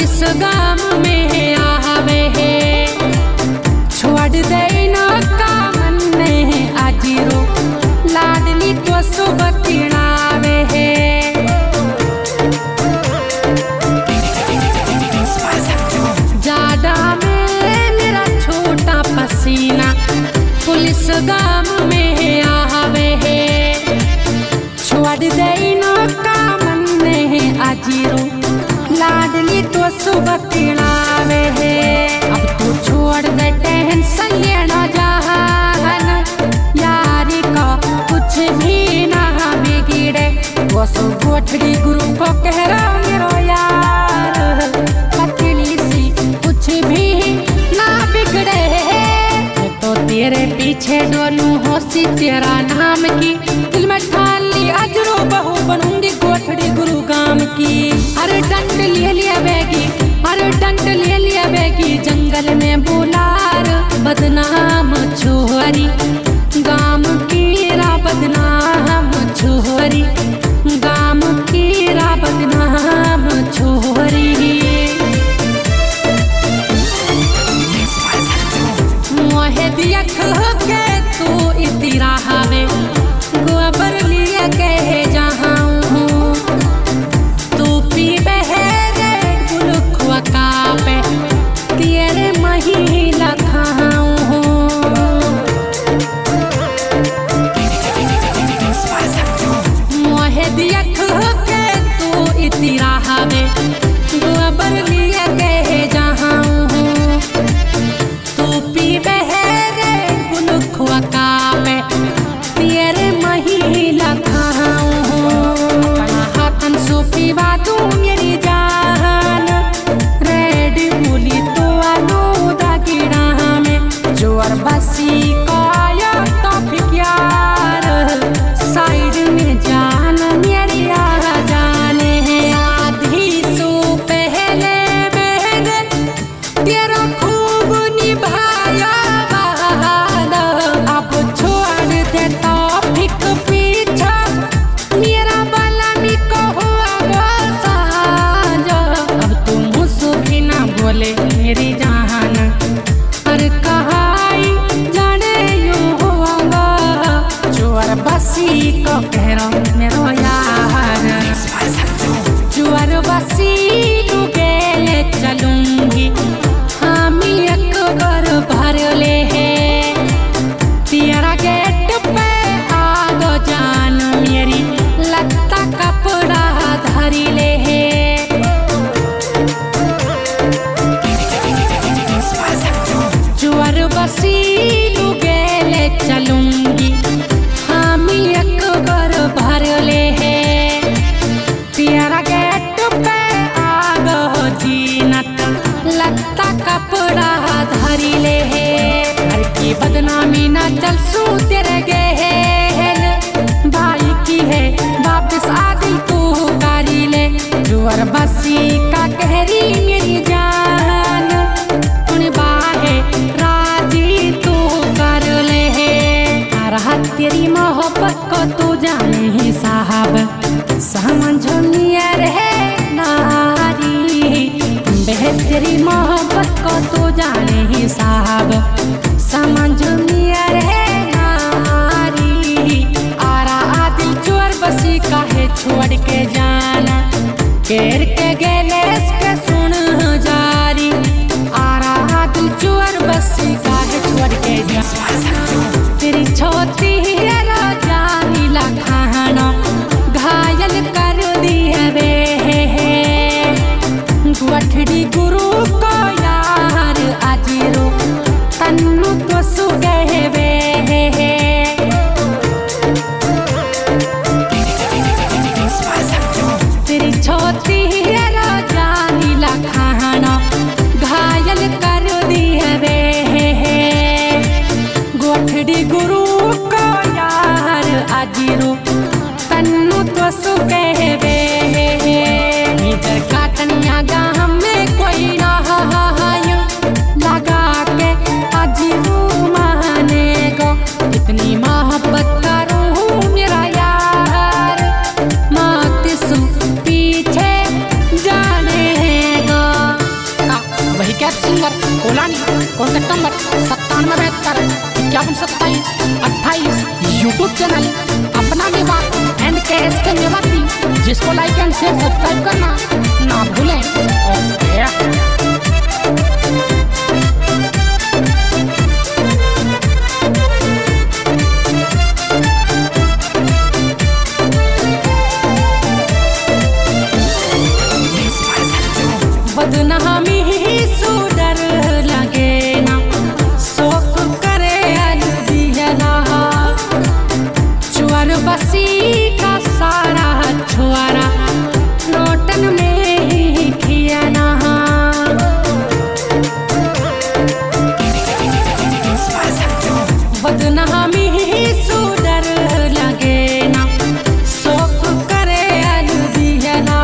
Police गाम में आवे है, छोड़ दे न कामन ने आजीरो, लाडली तो सुबह तिड़ावे है। जाड़ा में मेरा छोटा पसीना पुलिस गाम में आवे है, छोड़ दे न कामन ने आजीरो, लाडली तो सुबह तिड़ावे है। अब तू छोड़ दे टेंशन लेना जहान, यारी का कुछ भी ना बिगड़े, वो सो गोठड़ी गुरु को कह रहा मेरो यार, पतली सी कुछ भी ना बिगड़े, तो तेरे पीछे डोलू होशी तेरा नाम की, दिल में ठान ली अजरो बहू बनूंगी गोठड़ी गुरु गाम की। अरे डंड ले लिया बैगी, अरे डंड ले लिया बैगी, जंगल में बुलार बदनाम छोरी, गाम की रा बदनाम छोरी, गाम की रा बदनाम छोरी। मोहे दिया के तू इतिरा हवे, गोबर लिए कह जहाँ तू पीबे है गुलखुआ कापे, तेरे महिला खाऊं। मोहे दिया के तू इतिरा हवे, गोबर लिए कह जहाँ तू पीबे गुलखुआ कापे, तेरे महिला खाऊं। अपना हाथन सो पीवा तू मेरी जान, रेड बोली तो आलूदा गिरा में, जोर बसी काया तो फिक्यार, साइड में जान मेरी आ जाने है। आधी सो पहले मैंने तेरा खूब निभाया, अब छोड़ दे तो फिक पीछा, मेरा बाला मी को हुआ साजा। अब तुम मुझसे भी ना बोले मेरी जान, पर कहाई जाने यूं होगा, चोर बसी को कह रहा मेरो यार, चोर बसी तू गेले चलूंगी, हम एक बार भर ले है, तेरा गेट पे आगो जान मेरी, लगता कपड़ा धरी ले है। चोर बसी लू गेले चलूंगी, हम एक बार भर ले है, तेरा गेट पे आगो जीनत, लगता कपड़ा धरी ले है। घर की बदनामी ना चल सू तेरे गेल, भाई की है वापस आदिल तू कारी ले, जोर बसी का कहरी मेरी जान, उन बाहे राजी तू कर ले है। रहा तेरी मोहब्बत को तू जाने ही साहब, समझो नियर है नारी, बेहतरी मोहब्बत को तू जाने ही साहब, समझो नियर है नारी। आरा आदिल चोर बसी काहे छोड़ के जाना, केर के गेले के सुन जारी, आरा आदिल चोर बसी काहे छोड़ के जाना, तेरी छोटी है जानी ला खाना, घायल कर दी है वे गोठड़ी गुरु को यार आजीरो, तन्नू तो सुगहे वे तेरी छोटी है जानी ला खाना, घायल कर दी है वे 572728 यूट्यूब चैनल अपना मेवात एंड KS के मेवाती, जिसको लाइक एंड शेयर सब्सक्राइब करना ना भूलें। ओके बदनामी सुडर लगे ना शोक करे अलविदा, चुअर बसी का सारा छुआरा नोटन में ही खियाना। बदनामी सुडर लगे ना शोक करे अलविदा,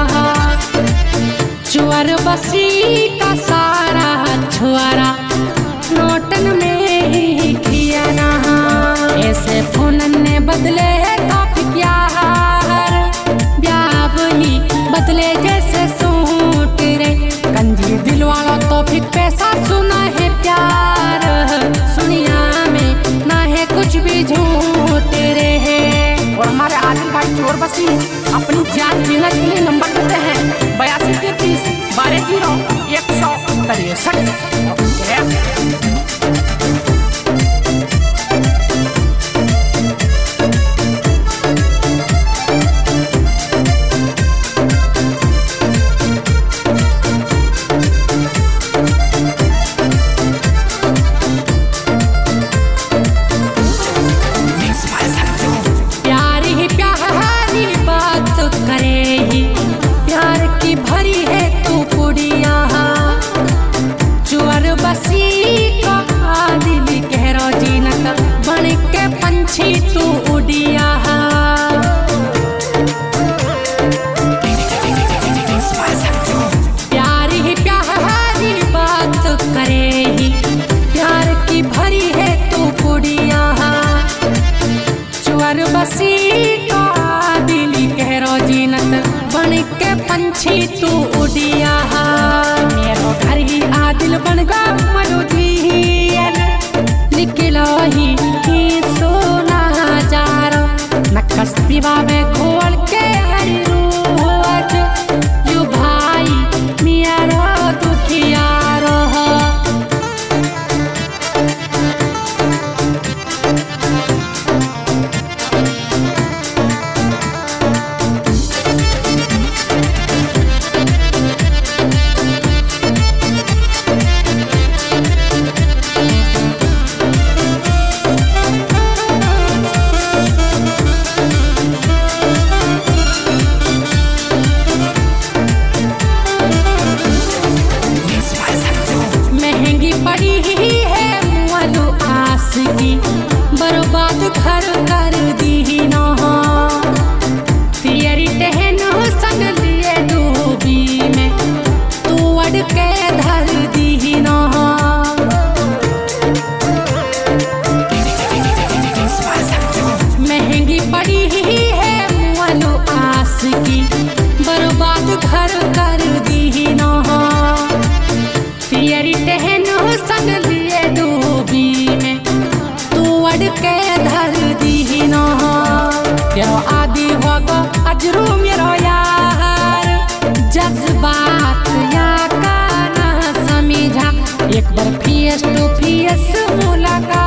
चुअर बसी का सारा छुआरा नोटन में ही खियाना। ऐसे फोनन ने बदले काफी प्यार, ब्याह ही बदले जैसे सूट रे। कंजी दिल वाला तो फिर पैसा सुना है प्यार, सुनिया में ना है कुछ भी झूठ रे। और हमारे आदिल भाई चोर बसी अपनी जान जीने के लिए नंबर देते हैं 8233 12 163। बन के पंछी तू उड़िया, प्यारी ही प्यारी बात करे ही, प्यार की भरी है तू कुड़िया। चुअर बसी का दिली कहरो जीनत बन के पंछी तू उड़िया। मेरो घर ही आदिल बन गा मरुदियल, निकलो ही सोना जारो नक्कस दीवा में घोल के हरी रोज। यू भाई मिया रो दुखिया रो। बर्बाद घर कर दी ना, तेरी टहन संग लिए डूबी में तू अड़ के धर दी ना। महंगी पड़ी है मुअलो आस की, बर्बाद घर कर दी ना, तेरी टहन संग लिए डूबी में के धर दी ना। तेरो आदि होगो अजरू मेरो यार, जज्बात या का ना समझा। एक बार फेस टू फेस मुलाकात